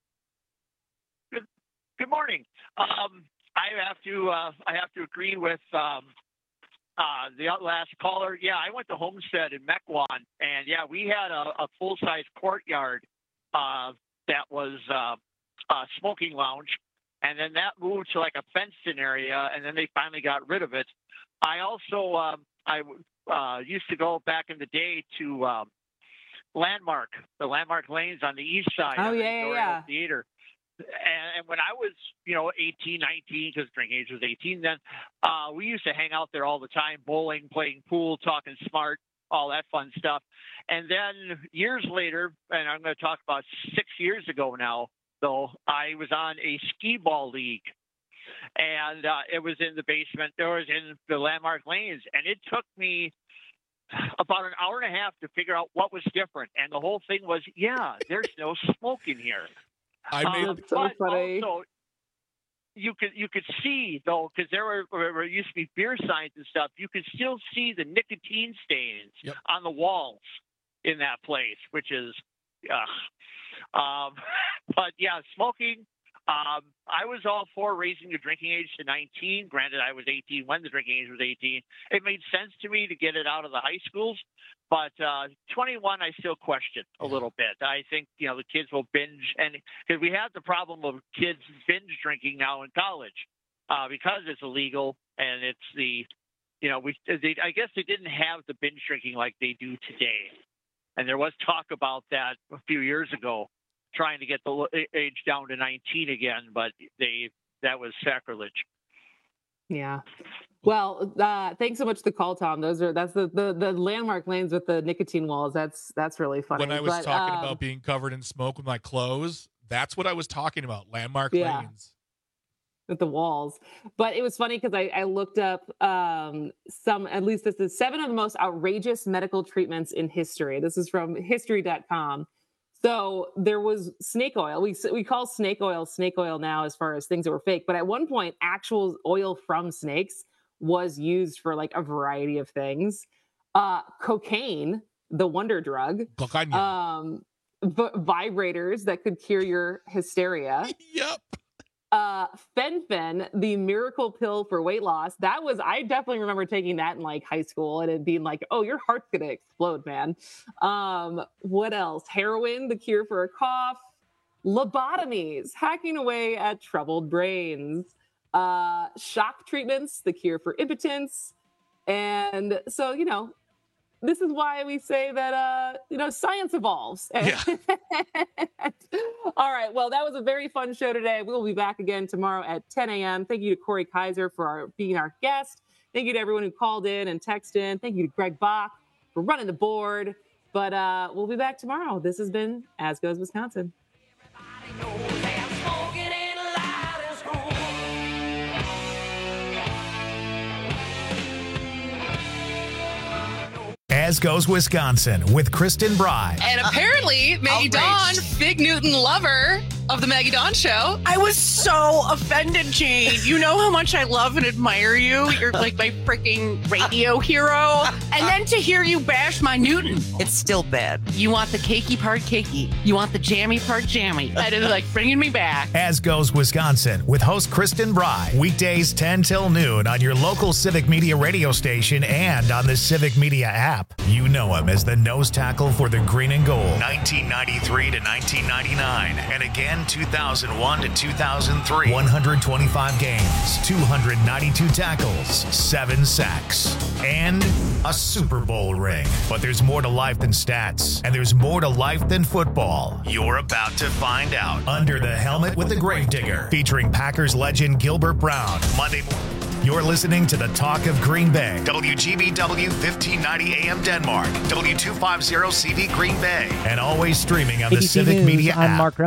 Good morning. I have to agree with the last caller. Yeah, I went to Homestead in Mequon, and yeah, we had a full-size courtyard that was a smoking lounge, and then that moved to like a fenced-in area, and then they finally got rid of it. I also used to go back in the day to Landmark, the Landmark Lanes on the east side. Oh, yeah. Theater. And when I was, 18, 19, because drinking age was 18 then, we used to hang out there all the time, bowling, playing pool, talking smart, all that fun stuff. And then years later, and I'm going to talk about 6 years ago now, though, I was on a skee ball league. And it was in the basement. It was in the Landmark Lanes. And it took me about an hour and a half to figure out what was different. And the whole thing was, there's no smoke in here. So funny. Also, you could see though, because there used to be beer signs and stuff. You could still see the nicotine stains on the walls in that place, which is, but yeah, smoking. I was all for raising the drinking age to 19. Granted, I was 18 when the drinking age was 18. It made sense to me to get it out of the high schools. But 21, I still question a little bit. I think, the kids will binge. And because we have the problem of kids binge drinking now in college because it's illegal. And it's I guess they didn't have the binge drinking like they do today. And there was talk about that a few years ago, trying to get the age down to 19 again, but that was sacrilege. Yeah. Well, thanks so much for the call, Tom. That's the Landmark Lanes with the nicotine walls. That's really funny. When I was talking about being covered in smoke with my clothes, that's what I was talking about. Landmark Lanes. With the walls. But it was funny because I looked up this is 7 of the most outrageous medical treatments in history. This is from history.com. So there was snake oil. We call snake oil now as far as things that were fake. But at one point, actual oil from snakes was used for like a variety of things. Cocaine, the wonder drug. Vibrators that could cure your hysteria. Yep. Fen-Phen, the miracle pill for weight loss. I definitely remember taking that in like high school and it being like, oh, your heart's going to explode, man. What else? Heroin, the cure for a cough. Lobotomies, hacking away at troubled brains. Shock treatments, the cure for impotence. And so, this is why we say that, science evolves. Yeah. All right. Well, that was a very fun show today. We'll be back again tomorrow at 10 a.m. Thank you to Corey Kaiser for being our guest. Thank you to everyone who called in and texted in. Thank you to Greg Bach for running the board. But we'll be back tomorrow. This has been As Goes Wisconsin. Everybody knows As Goes Wisconsin with Kristen Bry. And apparently, Maggie Dawn, Fig Newton lover of the Maggie Dawn Show. I was so offended, Jane. You know how much I love and admire you. You're like my freaking radio hero. And then to hear you bash my Newton. It's still bad. You want the cakey part cakey. You want the jammy part jammy. That is like bringing me back. As Goes Wisconsin with host Kristen Bry. Weekdays 10 till noon on your local Civic Media radio station and on the Civic Media app. You know him as the nose tackle for the green and gold. 1993 to 1999. And again, 2001 to 2003. 125 games, 292 tackles, 7 sacks, and a Super Bowl ring. But there's more to life than stats, and there's more to life than football. You're about to find out. Under the Helmet with the Gravedigger, featuring Packers legend Gilbert Brown. Monday morning. You're listening to the Talk of Green Bay. WGBW 1590 AM Denmark. W250 CV Green Bay. And always streaming on the ABC Civic News, Media I'm app. Mark